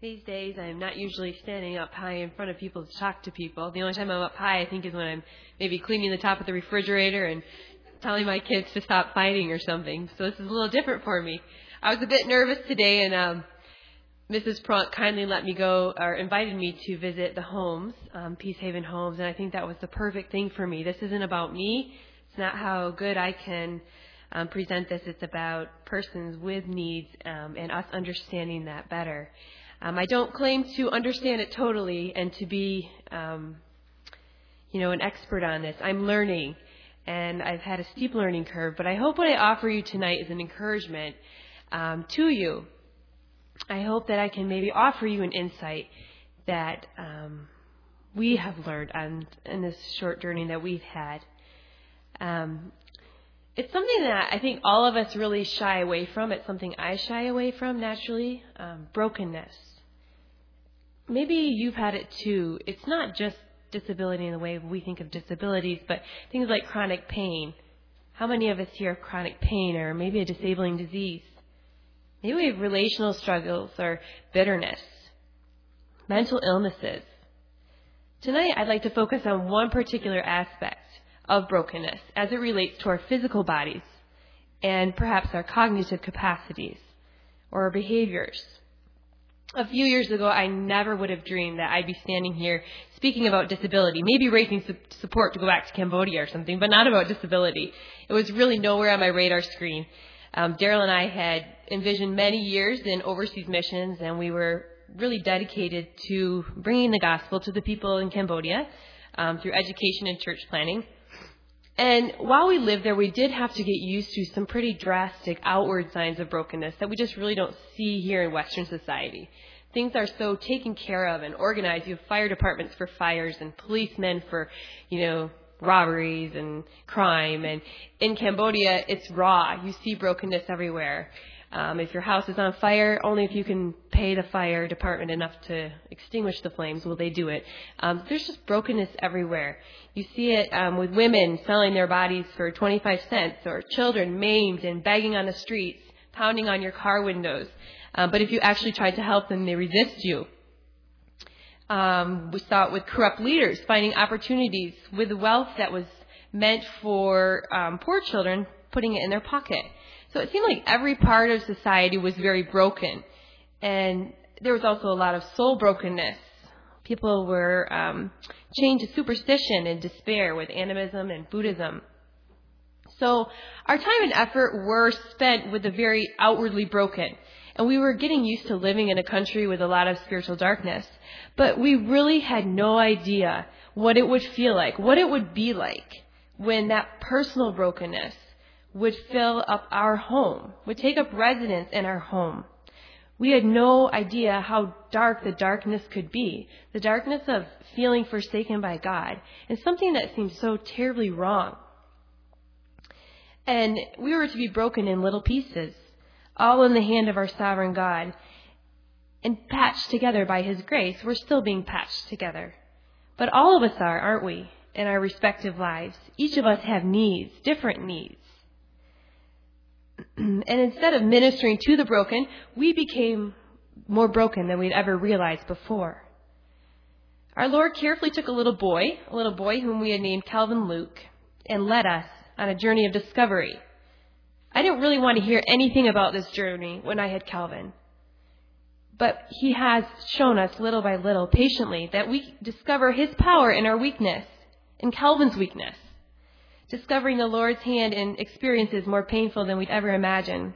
These days, I'm not usually standing up high in front of people to talk to people. The only time I'm up high, I think, is when I'm maybe cleaning the top of the refrigerator and telling my kids to stop fighting or something. So this is a little different for me. I was a bit nervous today, and Mrs. Prunk kindly let me go, or invited me to visit the homes, Peace Haven Homes, and I think that was the perfect thing for me. This isn't about me. It's not how good I can present this. It's about persons with needs and us understanding that better. I don't claim to understand it totally and to be, an expert on this. I'm learning, and I've had a steep learning curve, but I hope what I offer you tonight is an encouragement to you. I hope that I can maybe offer you an insight that we have learned in this short journey that we've had. It's something that I think all of us really shy away from. It's something I shy away from naturally, brokenness. Maybe you've had it too. It's not just disability in the way we think of disabilities, but things like chronic pain. How many of us here have chronic pain or maybe a disabling disease? Maybe we have relational struggles or bitterness, mental illnesses. Tonight, I'd like to focus on one particular aspect of brokenness as it relates to our physical bodies and perhaps our cognitive capacities or our behaviors. A few years ago, I never would have dreamed that I'd be standing here speaking about disability, maybe raising support to go back to Cambodia or something, but not about disability. It was really nowhere on my radar screen. Daryl and I had envisioned many years in overseas missions, and we were really dedicated to bringing the gospel to the people in Cambodia through education and church planning. And while we lived there, we did have to get used to some pretty drastic outward signs of brokenness that we just really don't see here in Western society. Things are so taken care of and organized. You have fire departments for fires and policemen for, robberies and crime. And in Cambodia, it's raw. You see brokenness everywhere. If your house is on fire, only if you can pay the fire department enough to extinguish the flames will they do it. There's just brokenness everywhere. You see it with women selling their bodies for 25 cents or children maimed and begging on the streets, pounding on your car windows. But if you actually try to help them, they resist you. We saw it with corrupt leaders finding opportunities with wealth that was meant for poor children, putting it in their pocket. So it seemed like every part of society was very broken. And there was also a lot of soul brokenness. People were chained to superstition and despair with animism and Buddhism. So our time and effort were spent with the very outwardly broken. And we were getting used to living in a country with a lot of spiritual darkness. But we really had no idea what it would feel like, what it would be like when that personal brokenness would fill up our home, would take up residence in our home. We had no idea how dark the darkness could be, the darkness of feeling forsaken by God, and something that seemed so terribly wrong. And we were to be broken in little pieces, all in the hand of our sovereign God, and patched together by His grace. We're still being patched together. But all of us are, aren't we, in our respective lives? Each of us have needs, different needs. And instead of ministering to the broken, we became more broken than we'd ever realized before. Our Lord carefully took a little boy whom we had named Calvin Luke, and led us on a journey of discovery. I didn't really want to hear anything about this journey when I had Calvin. But he has shown us little by little, patiently, that we discover His power in our weakness, in Calvin's weakness. Discovering the Lord's hand in experiences more painful than we'd ever imagine.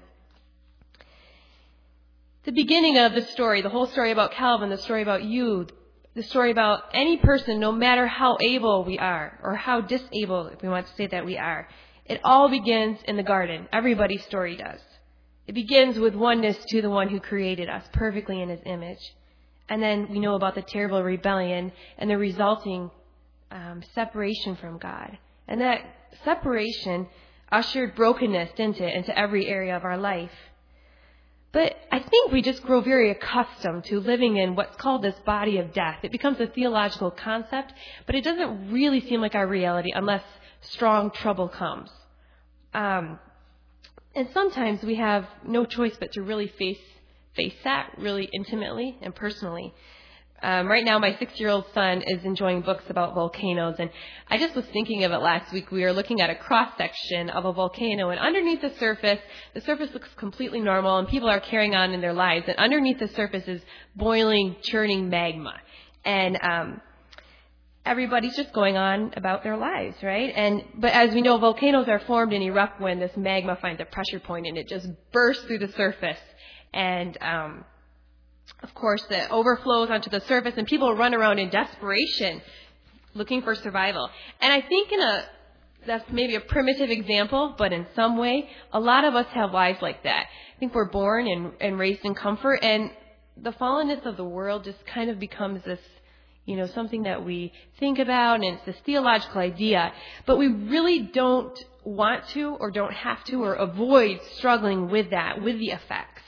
The beginning of the story, the whole story about Calvin, the story about you, the story about any person, no matter how able we are, or how disabled, if we want to say that we are, it all begins in the garden. Everybody's story does. It begins with oneness to the one who created us perfectly in His image. And then we know about the terrible rebellion and the resulting separation from God. And that separation ushered brokenness into every area of our life. But I think we just grow very accustomed to living in what's called this body of death. It becomes a theological concept, but it doesn't really seem like our reality unless strong trouble comes. And sometimes we have no choice but to really face face that really intimately and personally. Right now, my 6-year-old son is enjoying books about volcanoes, and I just was thinking of it last week. We were looking at a cross-section of a volcano, and underneath the surface looks completely normal, and people are carrying on in their lives, and underneath the surface is boiling, churning magma. And everybody's just going on about their lives, right? But as we know, volcanoes are formed and erupt when this magma finds a pressure point, and it just bursts through the surface. And of course, it overflows onto the surface, and people run around in desperation looking for survival. And I think that's maybe a primitive example, but in some way, a lot of us have lives like that. I think we're born and raised in comfort, and the fallenness of the world just kind of becomes this, something that we think about, and it's this theological idea, but we really don't want to or don't have to or avoid struggling with that, with the effects.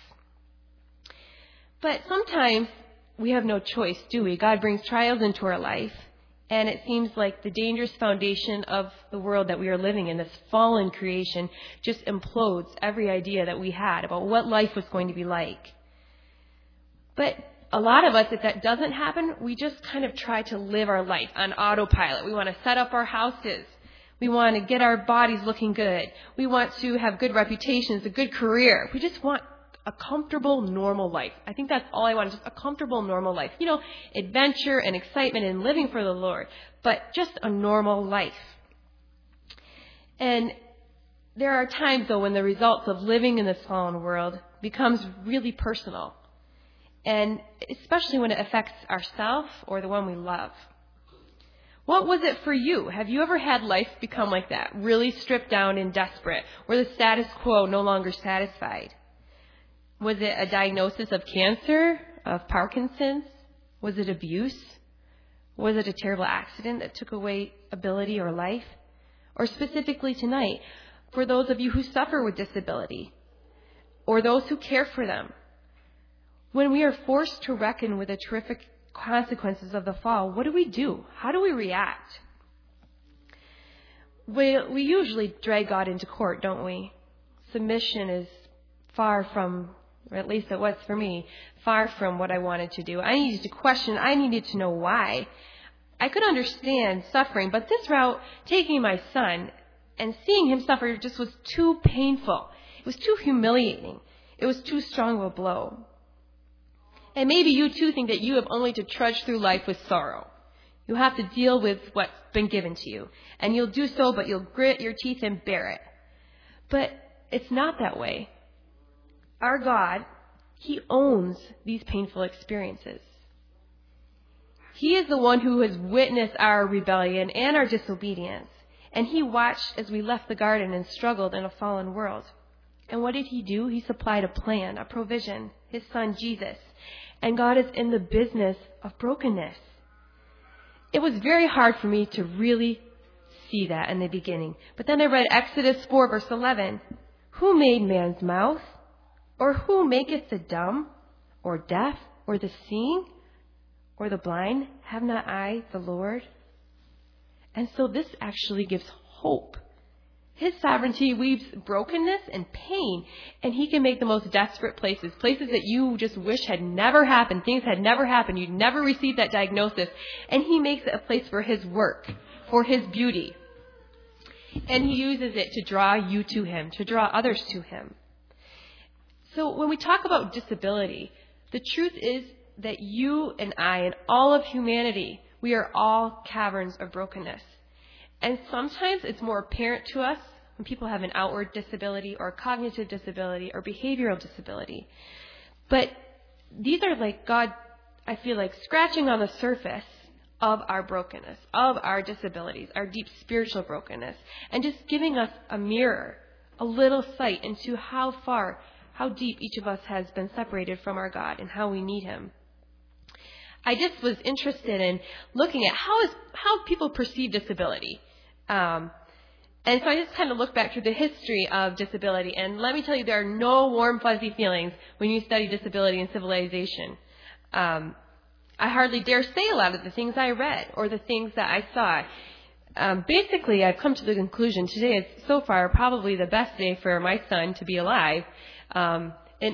But sometimes we have no choice, do we? God brings trials into our life, and it seems like the dangerous foundation of the world that we are living in, this fallen creation, just implodes every idea that we had about what life was going to be like. But a lot of us, if that doesn't happen, we just kind of try to live our life on autopilot. We want to set up our houses. We want to get our bodies looking good. We want to have good reputations, a good career. We just want a comfortable, normal life. I think that's all I want, just a comfortable, normal life. Adventure and excitement and living for the Lord, but just a normal life. And there are times, though, when the results of living in this fallen world becomes really personal, and especially when it affects ourselves or the one we love. What was it for you? Have you ever had life become like that, really stripped down and desperate, where the status quo no longer satisfied? Was it a diagnosis of cancer, of Parkinson's? Was it abuse? Was it a terrible accident that took away ability or life? Or specifically tonight, for those of you who suffer with disability, or those who care for them, when we are forced to reckon with the terrific consequences of the fall, what do? How do we react? We usually drag God into court, don't we? Submission is far from, or at least it was for me, far from what I wanted to do. I needed to question. I needed to know why. I could understand suffering, but this route, taking my son and seeing him suffer, just was too painful. It was too humiliating. It was too strong of a blow. And maybe you too think that you have only to trudge through life with sorrow. You have to deal with what's been given to you. And you'll do so, but you'll grit your teeth and bear it. But it's not that way. Our God, He owns these painful experiences. He is the one who has witnessed our rebellion and our disobedience. And He watched as we left the garden and struggled in a fallen world. And what did He do? He supplied a plan, a provision, His Son Jesus. And God is in the business of brokenness. It was very hard for me to really see that in the beginning. But then I read Exodus 4, verse 11. Who made man's mouth? Or who maketh the dumb, or deaf, or the seeing, or the blind? Have not I, the Lord? And so this actually gives hope. His sovereignty weaves brokenness and pain, and He can make the most desperate places that you just wish had never happened, things had never happened, you'd never received that diagnosis, and He makes it a place for His work, for His beauty. And He uses it to draw you to Him, to draw others to Him. So when we talk about disability, the truth is that you and I and all of humanity, we are all caverns of brokenness. And sometimes it's more apparent to us when people have an outward disability or cognitive disability or behavioral disability. But these are like God, I feel like, scratching on the surface of our brokenness, of our disabilities, our deep spiritual brokenness, and just giving us a mirror, a little sight into how deep each of us has been separated from our God and how we need Him. I just was interested in looking at how people perceive disability. And so I just kind of looked back through the history of disability, and let me tell you, there are no warm, fuzzy feelings when you study disability and civilization. I hardly dare say a lot of the things I read or the things that I saw. Basically, I've come to the conclusion today is so far probably the best day for my son to be alive. And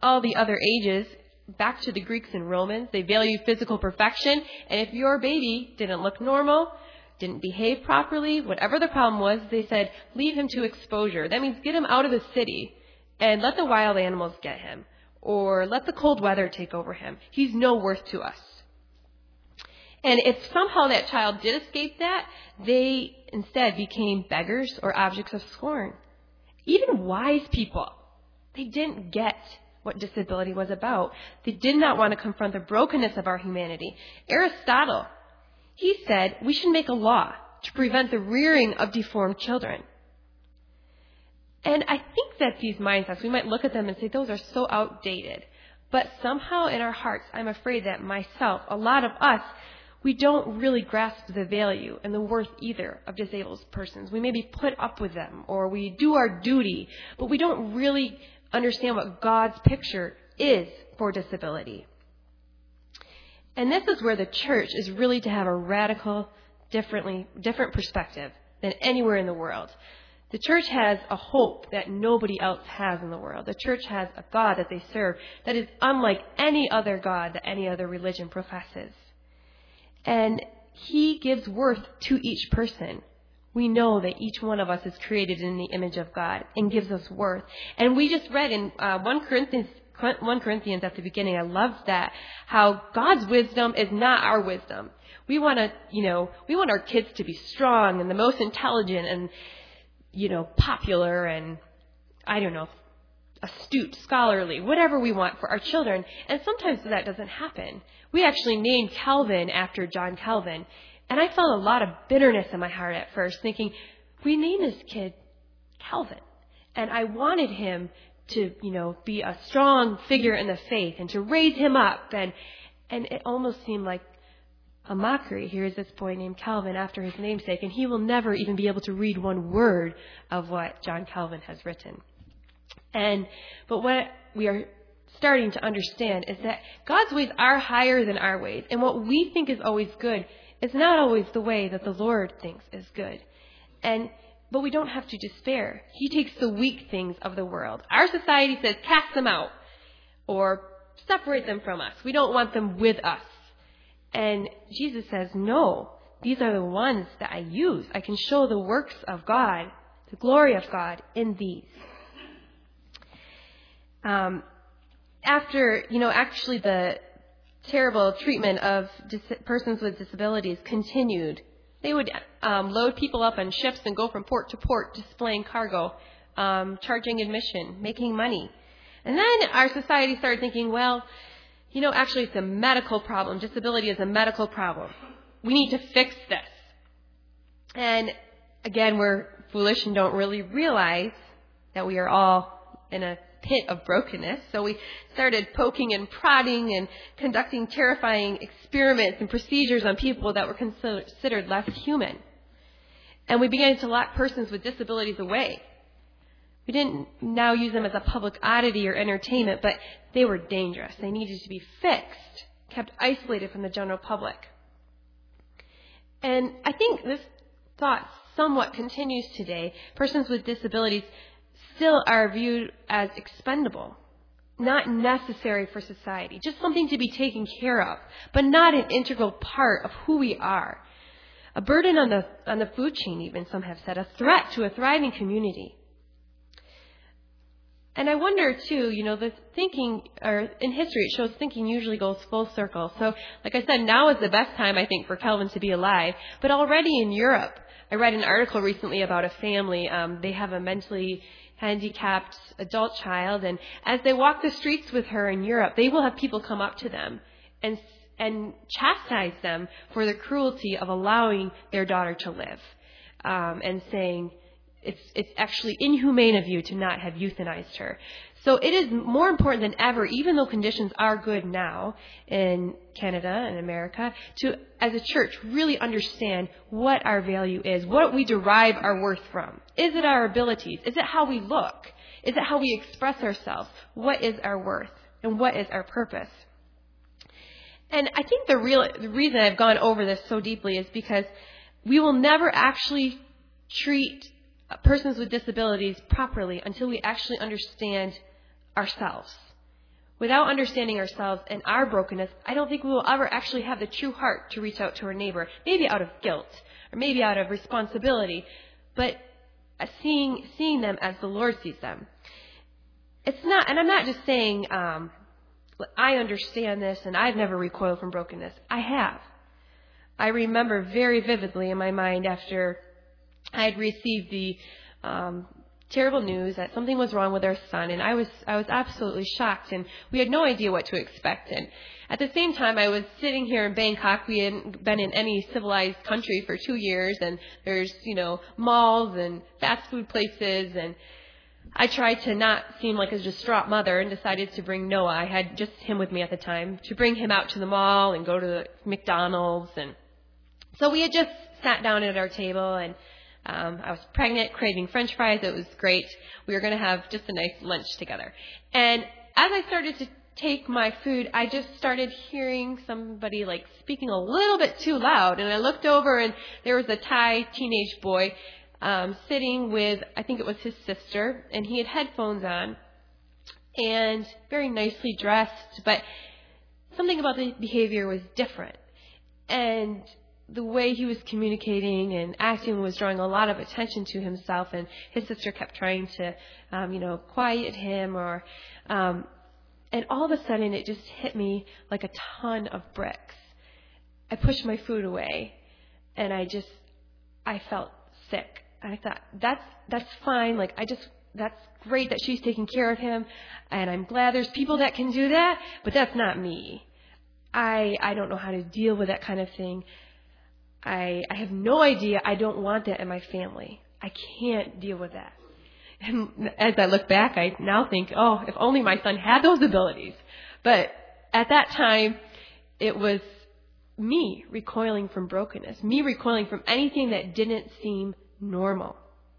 all the other ages, back to the Greeks and Romans, they value physical perfection. And if your baby didn't look normal, didn't behave properly, whatever the problem was, they said, leave him to exposure. That means get him out of the city and let the wild animals get him. Or let the cold weather take over him. He's no worth to us. And if somehow that child did escape that, they instead became beggars or objects of scorn. Even wise people, they didn't get what disability was about. They did not want to confront the brokenness of our humanity. Aristotle, he said we should make a law to prevent the rearing of deformed children. And I think that these mindsets, we might look at them and say those are so outdated. But somehow in our hearts, I'm afraid that myself, a lot of us, we don't really grasp the value and the worth either of disabled persons. We maybe put up with them or we do our duty, but we don't really understand what God's picture is for disability. And this is where the church is really to have a radical, different perspective than anywhere in the world. The church has a hope that nobody else has in the world. The church has a God that they serve that is unlike any other God that any other religion professes. And he gives worth to each person. We know that each one of us is created in the image of God and gives us worth. And we just read in 1 Corinthians at the beginning, I love that, how God's wisdom is not our wisdom. We want our kids to be strong and the most intelligent and popular and, astute, scholarly, whatever we want for our children. And sometimes that doesn't happen. We actually named Calvin after John Calvin. And I felt a lot of bitterness in my heart at first, thinking, we named this kid Calvin. And I wanted him to, be a strong figure in the faith and to raise him up. And it almost seemed like a mockery. Here is this boy named Calvin after his namesake, and he will never even be able to read one word of what John Calvin has written. But what we are starting to understand is that God's ways are higher than our ways, and what we think is always good is not always the way that the Lord thinks is good. But we don't have to despair. He takes the weak things of the world. Our society says cast them out or separate them from us. We don't want them with us. And Jesus says, no, these are the ones that I use. I can show the works of God, the glory of God in these. After the terrible treatment of persons with disabilities continued, they would load people up on ships and go from port to port displaying cargo, charging admission, making money. And then our society started thinking, well, actually it's a medical problem. Disability is a medical problem. We need to fix this. And again, we're foolish and don't really realize that we are all in a pit of brokenness. So we started poking and prodding and conducting terrifying experiments and procedures on people that were considered less human. And we began to lock persons with disabilities away. We didn't now use them as a public oddity or entertainment, but they were dangerous. They needed to be fixed, kept isolated from the general public. And I think this thought somewhat continues today. Persons with disabilities still are viewed as expendable, not necessary for society, just something to be taken care of, but not an integral part of who we are. A burden on the food chain, even some have said, a threat to a thriving community. And I wonder, too, the thinking, or in history, it shows thinking usually goes full circle. So, like I said, now is the best time, I think, for Calvin to be alive. But already in Europe, I read an article recently about a family. They have a mentally handicapped adult child, and as they walk the streets with her in Europe, they will have people come up to them and chastise them for the cruelty of allowing their daughter to live, and saying, it's actually inhumane of you to not have euthanized her. So it is more important than ever, even though conditions are good now in Canada and America, to, as a church, really understand what our value is, what we derive our worth from. Is it our abilities? Is it how we look? Is it how we express ourselves? What is our worth? And what is our purpose? And I think the reason I've gone over this so deeply is because we will never actually treat persons with disabilities properly until we actually understand ourselves. Without understanding ourselves and our brokenness, I don't think we will ever actually have the true heart to reach out to our neighbor, maybe out of guilt or maybe out of responsibility, but seeing them as the Lord sees them. It's not, and I'm not just saying, I understand this and I've never recoiled from brokenness. I have. I remember very vividly in my mind after I had received the terrible news that something was wrong with our son, and I was absolutely shocked, and we had no idea what to expect. And at the same time, I was sitting here in Bangkok. We hadn't been in any civilized country for 2 years, and there's malls and fast food places, and I tried to not seem like a distraught mother and decided to bring Noah. I had just him with me at the time, to bring him out to the mall and go to the McDonald's. And so we had just sat down at our table, and I was pregnant, craving French fries. It was great. We were going to have just a nice lunch together. And as I started to take my food, I just started hearing somebody speaking a little bit too loud. And I looked over, and there was a Thai teenage boy sitting with, I think it was his sister, and he had headphones on and very nicely dressed, but something about the behavior was different. And the way he was communicating and acting was drawing a lot of attention to himself, and his sister kept trying to, quiet him, and all of a sudden it just hit me like a ton of bricks. I pushed my food away, and I felt sick. And I thought, that's fine. That's great that she's taking care of him, and I'm glad there's people that can do that, but that's not me. I don't know how to deal with that kind of thing. I have no idea. I don't want that in my family. I can't deal with that. And as I look back, I now think, oh, if only my son had those abilities. But at that time, it was me recoiling from brokenness, me recoiling from anything that didn't seem normal.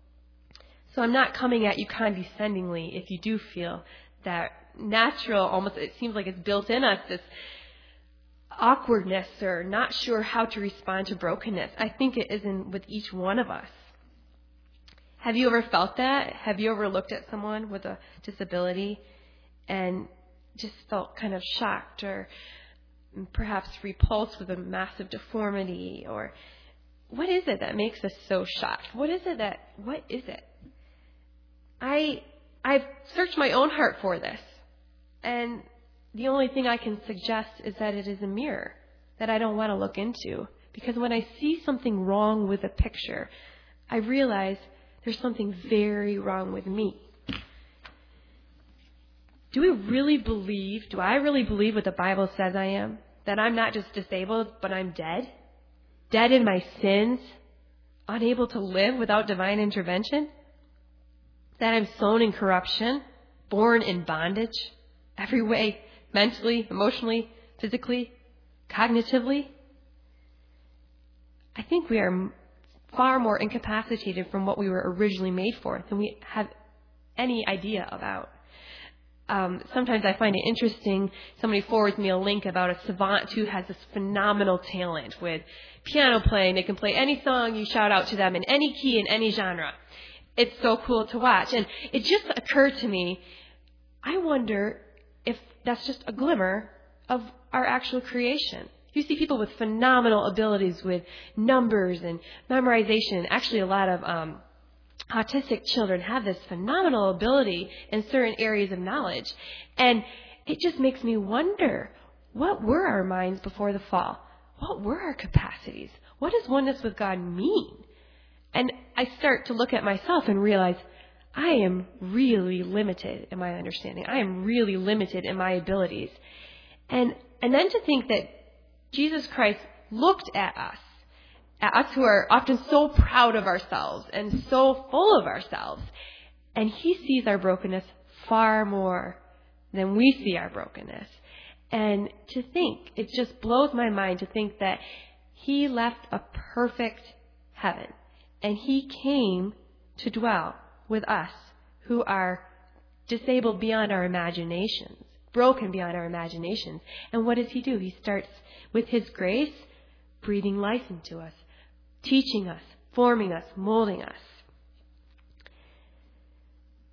So I'm not coming at you condescendingly if you do feel that natural, almost it seems like it's built in us, this awkwardness or not sure how to respond to brokenness. I think it is with each one of us. Have you ever felt that? Have you ever looked at someone with a disability and just felt kind of shocked or perhaps repulsed with a massive deformity? Or what is it that makes us so shocked? What is it? I've searched my own heart for this, and the only thing I can suggest is that it is a mirror that I don't want to look into. Because when I see something wrong with a picture, I realize there's something very wrong with me. Do I really believe what the Bible says I am? That I'm not just disabled, but I'm dead? Dead in my sins? Unable to live without divine intervention? That I'm sown in corruption? Born in bondage? Every way? Mentally, emotionally, physically, cognitively? I think we are far more incapacitated from what we were originally made for than we have any idea about. Sometimes I find it interesting. Somebody forwards me a link about a savant who has this phenomenal talent with piano playing. They can play any song you shout out to them in any key, in any genre. It's so cool to watch. And it just occurred to me, I wonder if that's just a glimmer of our actual creation. You see people with phenomenal abilities with numbers and memorization. Actually, a lot of autistic children have this phenomenal ability in certain areas of knowledge. And it just makes me wonder, what were our minds before the fall? What were our capacities? What does oneness with God mean? And I start to look at myself and realize, I am really limited in my understanding. I am really limited in my abilities. And then to think that Jesus Christ looked at us who are often so proud of ourselves and so full of ourselves, and he sees our brokenness far more than we see our brokenness. And to think, it just blows my mind to think that he left a perfect heaven and he came to dwell with us who are disabled beyond our imaginations, broken beyond our imaginations. And what does he do? He starts with his grace, breathing life into us, teaching us, forming us, molding us.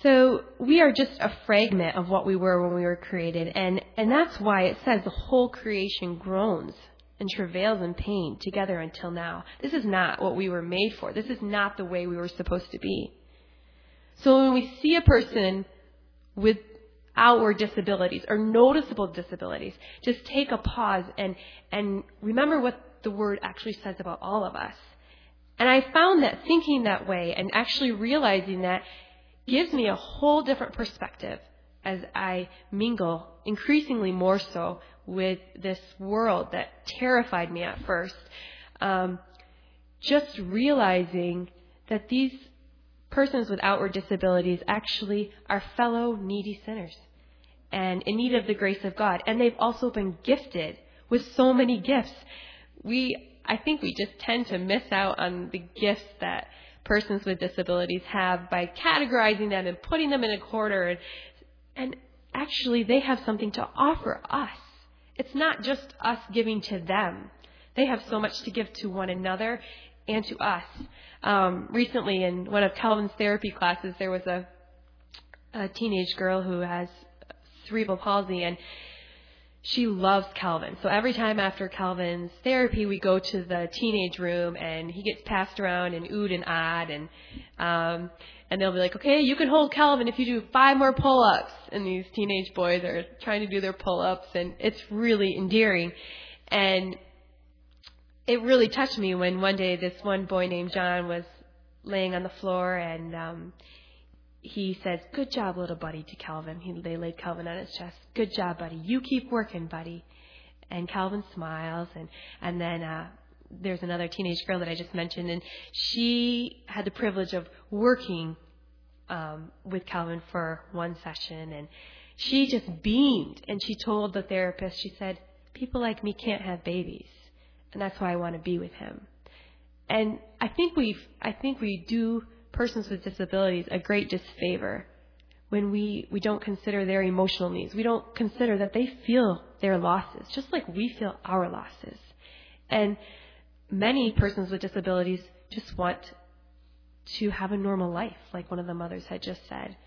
So we are just a fragment of what we were when we were created. And that's why it says the whole creation groans and travails in pain together until now. This is not what we were made for. This is not the way we were supposed to be. So when we see a person with outward disabilities or noticeable disabilities, just take a pause and remember what the word actually says about all of us. And I found that thinking that way and actually realizing that gives me a whole different perspective as I mingle increasingly more so with this world that terrified me at first. Just realizing that these persons with outward disabilities actually are fellow needy sinners and in need of the grace of God. And they've also been gifted with so many gifts. I think we just tend to miss out on the gifts that persons with disabilities have by categorizing them and putting them in a corner. And actually, they have something to offer us. It's not just us giving to them. They have so much to give to one another and to us. Recently, in one of Calvin's therapy classes, there was a teenage girl who has cerebral palsy, and she loves Calvin. So every time after Calvin's therapy, we go to the teenage room, and he gets passed around and oohed and ahed, and they'll be like, okay, you can hold Calvin if you do 5 more pull-ups. And these teenage boys are trying to do their pull-ups, and it's really endearing. And it really touched me when one day this one boy named John was laying on the floor, and he says, good job, little buddy, to Calvin. They laid Calvin on his chest. Good job, buddy. You keep working, buddy. And Calvin smiles. And then there's another teenage girl that I just mentioned, and she had the privilege of working with Calvin for one session. And she just beamed. And she told the therapist, she said, people like me can't have babies. And that's why I want to be with him. And I think we do persons with disabilities a great disfavor when we don't consider their emotional needs. We don't consider that they feel their losses, just like we feel our losses. And many persons with disabilities just want to have a normal life, like one of the mothers had just said.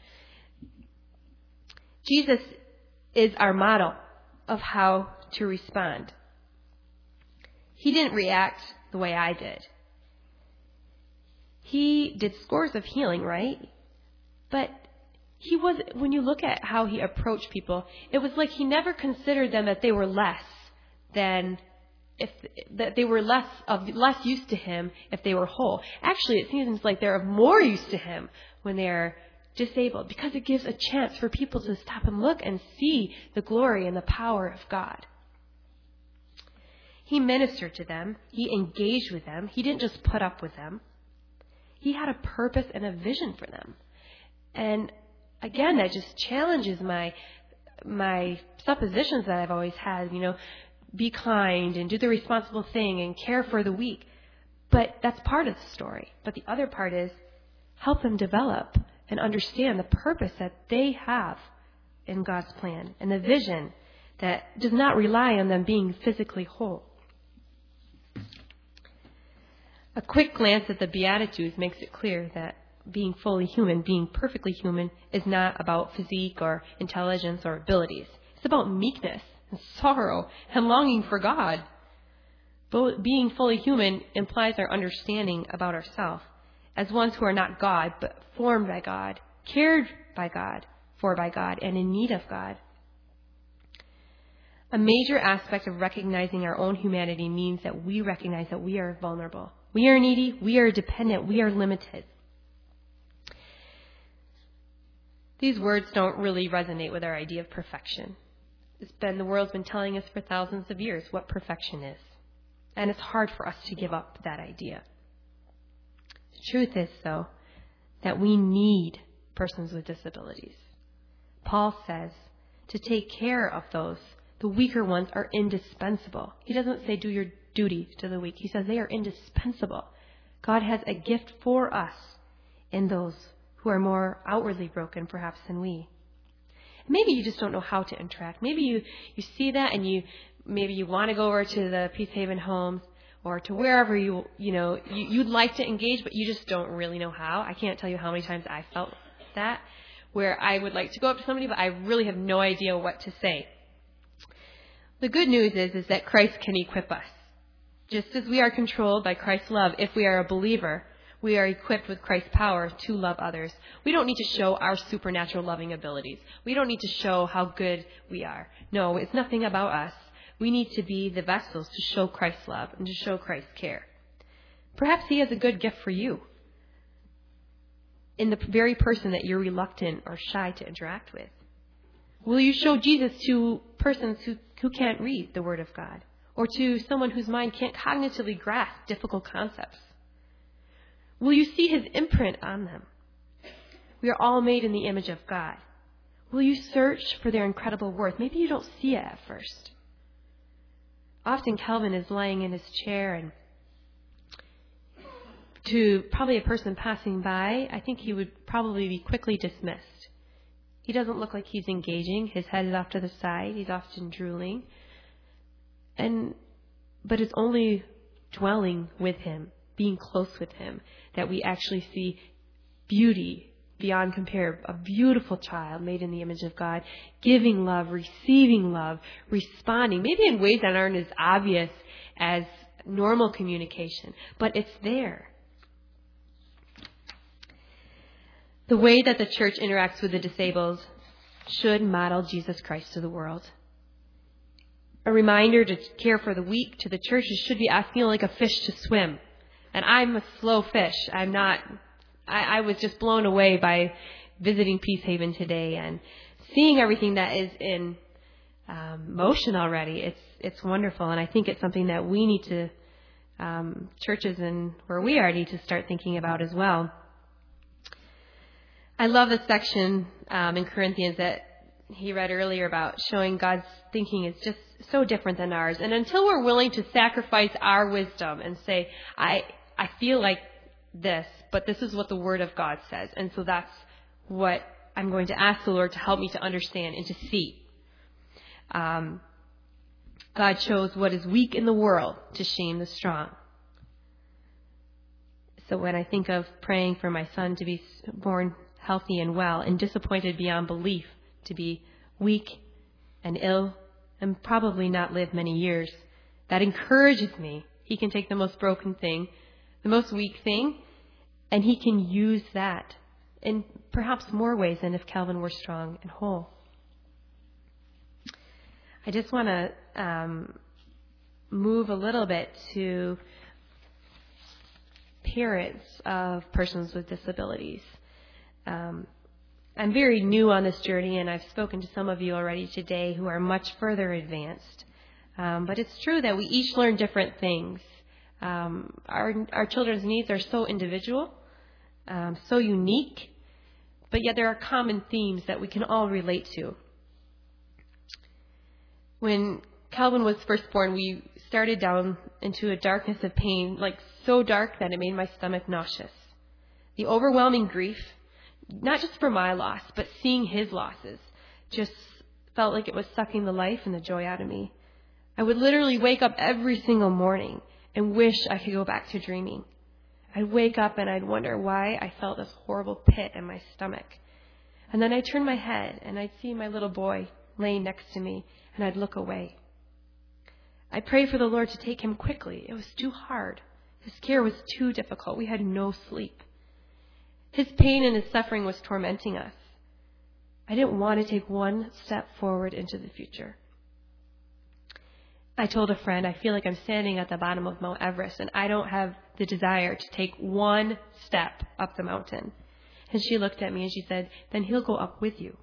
Jesus is our model of how to respond. He didn't react the way I did. He did scores of healing, right? But when you look at how he approached people, it was like he never considered them that they were less use to him if they were whole. Actually, it seems like they're of more use to him when they're disabled, because it gives a chance for people to stop and look and see the glory and the power of God. He ministered to them. He engaged with them. He didn't just put up with them. He had a purpose and a vision for them. And again, that just challenges my suppositions that I've always had, be kind and do the responsible thing and care for the weak. But that's part of the story. But the other part is help them develop and understand the purpose that they have in God's plan and the vision that does not rely on them being physically whole. A quick glance at the Beatitudes makes it clear that being fully human, being perfectly human, is not about physique or intelligence or abilities. It's about meekness and sorrow and longing for God. Being fully human implies our understanding about ourselves as ones who are not God, but formed by God, cared by God, for by God, and in need of God. A major aspect of recognizing our own humanity means that we recognize that we are vulnerable. We are needy, we are dependent, we are limited. These words don't really resonate with our idea of perfection. The world's been telling us for thousands of years what perfection is. And it's hard for us to give up that idea. The truth is, though, that we need persons with disabilities. Paul says to take care of those, the weaker ones, are indispensable. He doesn't say do your duty to the weak. He says they are indispensable. God has a gift for us in those who are more outwardly broken, perhaps, than we. Maybe you just don't know how to interact. Maybe you see that and maybe you want to go over to the Peace Haven homes or to wherever you'd like to engage, but you just don't really know how. I can't tell you how many times I felt that, where I would like to go up to somebody, but I really have no idea what to say. The good news is that Christ can equip us. Just as we are controlled by Christ's love, if we are a believer, we are equipped with Christ's power to love others. We don't need to show our supernatural loving abilities. We don't need to show how good we are. No, it's nothing about us. We need to be the vessels to show Christ's love and to show Christ's care. Perhaps he has a good gift for you in the very person that you're reluctant or shy to interact with. Will you show Jesus to persons who can't read the Word of God, or to someone whose mind can't cognitively grasp difficult concepts? Will you see his imprint on them? We are all made in the image of God. Will you search for their incredible worth? Maybe you don't see it at first. Often Calvin is lying in his chair, and to probably a person passing by, I think he would probably be quickly dismissed. He doesn't look like he's engaging. His head is off to the side. He's often drooling. But it's only dwelling with him, being close with him, that we actually see beauty beyond compare. A beautiful child made in the image of God, giving love, receiving love, responding, maybe in ways that aren't as obvious as normal communication, but it's there. The way that the church interacts with the disabled should model Jesus Christ to the world. A reminder to care for the weak to the church should be asking like a fish to swim. And I'm a slow fish. I was just blown away by visiting Peace Haven today and seeing everything that is in motion already. It's wonderful. And I think it's something that we need to, churches and where we are, need to start thinking about as well. I love this section in Corinthians that he read earlier about showing God's thinking is just so different than ours. And until we're willing to sacrifice our wisdom and say, I feel like this, but this is what the Word of God says. And so that's what I'm going to ask the Lord to help me to understand and to see. God chose what is weak in the world to shame the strong. So when I think of praying for my son to be born healthy and well, and disappointed beyond belief to be weak and ill and probably not live many years, that encourages me. He can take the most broken thing, the most weak thing, and he can use that in perhaps more ways than if Calvin were strong and whole. I just want to move a little bit to parents of persons with disabilities. I'm very new on this journey, and I've spoken to some of you already today who are much further advanced. But it's true that we each learn different things. Our children's needs are so individual, so unique, but yet there are common themes that we can all relate to. When Calvin was first born, we started down into a darkness of pain, like so dark that it made my stomach nauseous. The overwhelming grief, not just for my loss, but seeing his losses, just felt like it was sucking the life and the joy out of me. I would literally wake up every single morning and wish I could go back to dreaming. I'd wake up and I'd wonder why I felt this horrible pit in my stomach. And then I'd turn my head and I'd see my little boy laying next to me, and I'd look away. I prayed for the Lord to take him quickly. It was too hard. His care was too difficult. We had no sleep. His pain and his suffering was tormenting us. I didn't want to take one step forward into the future. I told a friend, I feel like I'm standing at the bottom of Mount Everest, and I don't have the desire to take one step up the mountain. And she looked at me and she said, then he'll go up with you.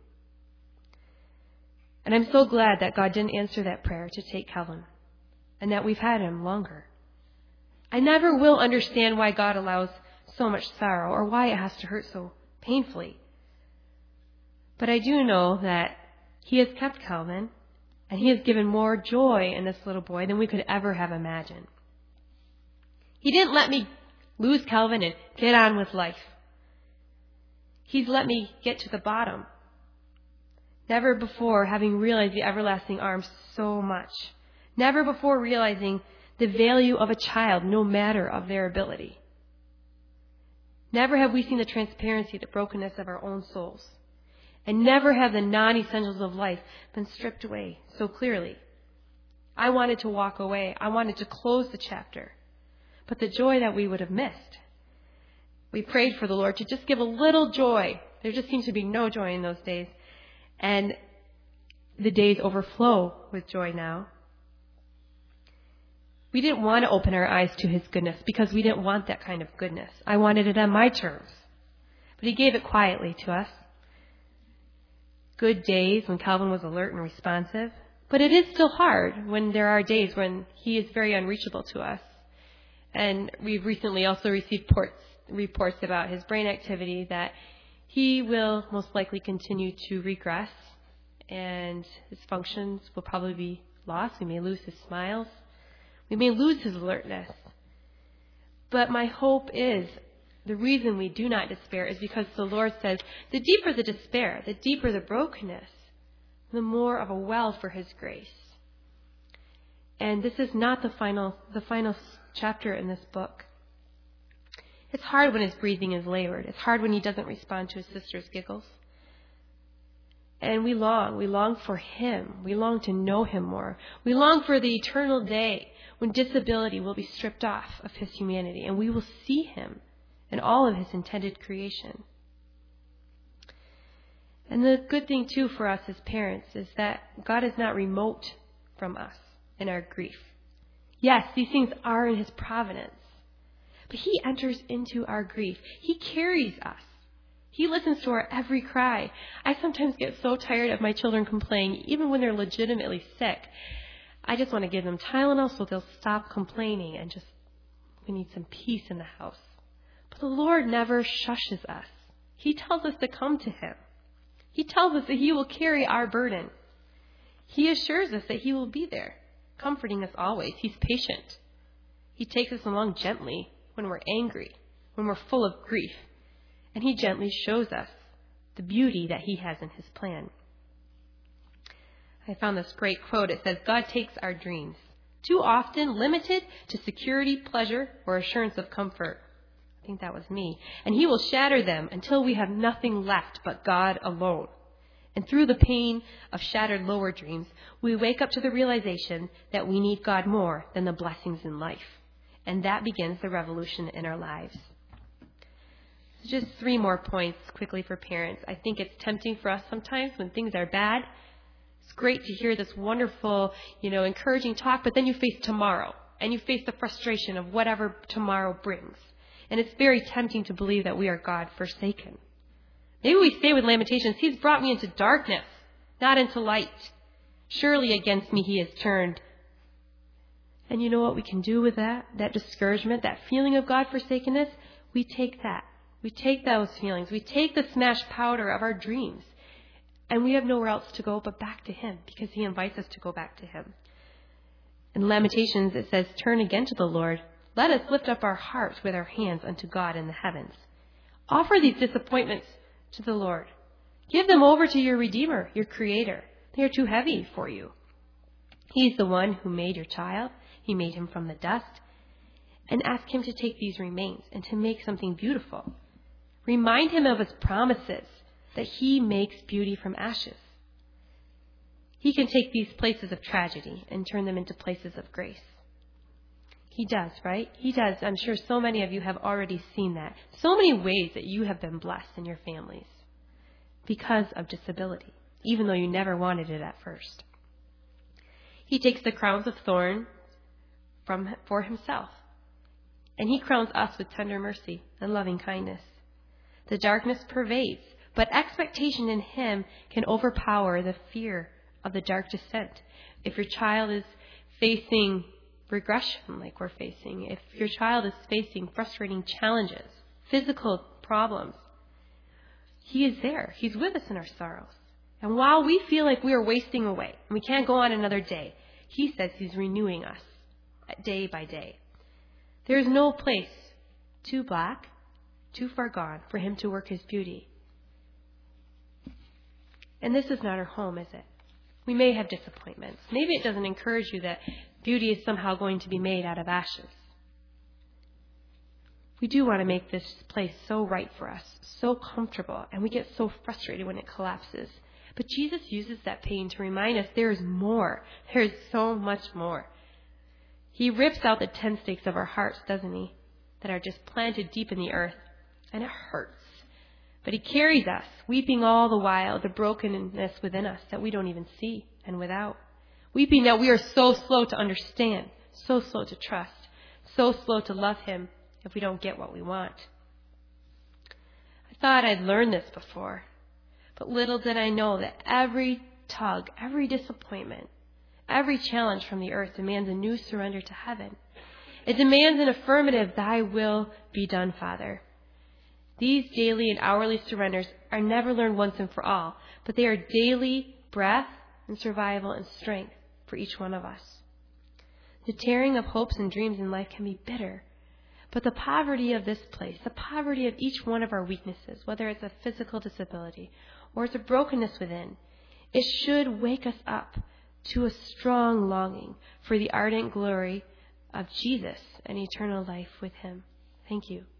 And I'm so glad that God didn't answer that prayer to take Calvin, and that we've had him longer. I never will understand why God allows so much sorrow or why it has to hurt so painfully. But I do know that he has kept Calvin, and he has given more joy in this little boy than we could ever have imagined. He didn't let me lose Calvin and get on with life. He's let me get to the bottom. Never before having realized the everlasting arms so much. Never before realizing the value of a child, no matter of their ability. Never have we seen the transparency, the brokenness of our own souls. And never have the non-essentials of life been stripped away so clearly. I wanted to walk away. I wanted to close the chapter. But the joy that we would have missed. We prayed for the Lord to just give a little joy. There just seems to be no joy in those days. And the days overflow with joy now. We didn't want to open our eyes to His goodness because we didn't want that kind of goodness. I wanted it on my terms. But He gave it quietly to us. Good days when Calvin was alert and responsive. But it is still hard when there are days when he is very unreachable to us. And we've recently also received reports about his brain activity that he will most likely continue to regress and his functions will probably be lost. We may lose his smiles. We may lose his alertness. But my hope is the reason we do not despair is because the Lord says the deeper the despair, the deeper the brokenness, the more of a well for His grace. And this is not the final chapter in this book. It's hard when his breathing is labored. It's hard when he doesn't respond to his sister's giggles. And we long for Him. We long to know Him more. We long for the eternal day when disability will be stripped off of His humanity and we will see Him in all of His intended creation. And the good thing, too, for us as parents is that God is not remote from us in our grief. Yes, these things are in His providence, but He enters into our grief. He carries us. He listens to our every cry. I sometimes get so tired of my children complaining, even when they're legitimately sick. I just want to give them Tylenol so they'll stop complaining and we need some peace in the house. But the Lord never shushes us. He tells us to come to Him. He tells us that He will carry our burden. He assures us that He will be there, comforting us always. He's patient. He takes us along gently when we're angry, when we're full of grief. And He gently shows us the beauty that He has in His plan. I found this great quote. It says, God takes our dreams, too often limited to security, pleasure, or assurance of comfort. I think that was me. And He will shatter them until we have nothing left but God alone. And through the pain of shattered lower dreams, we wake up to the realization that we need God more than the blessings in life. And that begins the revolution in our lives. Just 3 more points quickly for parents. I think it's tempting for us sometimes when things are bad. It's great to hear this wonderful, encouraging talk, but then you face tomorrow and you face the frustration of whatever tomorrow brings. And it's very tempting to believe that we are God forsaken. Maybe we say with Lamentations, He's brought me into darkness, not into light. Surely against me He has turned. And you know what we can do with that discouragement, that feeling of God forsakenness? We take that. We take those feelings. We take the smashed powder of our dreams. And we have nowhere else to go but back to Him because He invites us to go back to Him. In Lamentations it says, turn again to the Lord. Let us lift up our hearts with our hands unto God in the heavens. Offer these disappointments to the Lord. Give them over to your Redeemer, your Creator. They are too heavy for you. He's the one who made your child. He made him from the dust. And ask Him to take these remains and to make something beautiful. Remind Him of His promises that He makes beauty from ashes. He can take these places of tragedy and turn them into places of grace. He does, right? He does. I'm sure so many of you have already seen that. So many ways that you have been blessed in your families because of disability, even though you never wanted it at first. He takes the crowns of thorns for Himself, and He crowns us with tender mercy and loving kindness. The darkness pervades, but expectation in Him can overpower the fear of the dark descent. If your child is facing regression like we're facing, if your child is facing frustrating challenges, physical problems, He is there. He's with us in our sorrows. And while we feel like we are wasting away and we can't go on another day, He says He's renewing us day by day. There is no place too black, too far gone for Him to work His beauty. And this is not our home, is it? We may have disappointments. Maybe it doesn't encourage you that beauty is somehow going to be made out of ashes. We do want to make this place so right for us, so comfortable, and we get so frustrated when it collapses. But Jesus uses that pain to remind us there is more. There is so much more. He rips out the tent stakes of our hearts, doesn't he? That are just planted deep in the earth. And it hurts. But he carries us, weeping all the while, the brokenness within us that we don't even see and without. Weeping that we are so slow to understand, so slow to trust, so slow to love him if we don't get what we want. I thought I'd learned this before, but little did I know that every tug, every disappointment, every challenge from the earth demands a new surrender to heaven. It demands an affirmative, thy will be done, Father. These daily and hourly surrenders are never learned once and for all, but they are daily breath and survival and strength for each one of us. The tearing of hopes and dreams in life can be bitter, but the poverty of this place, the poverty of each one of our weaknesses, whether it's a physical disability or it's a brokenness within, it should wake us up to a strong longing for the ardent glory of Jesus and eternal life with him. Thank you.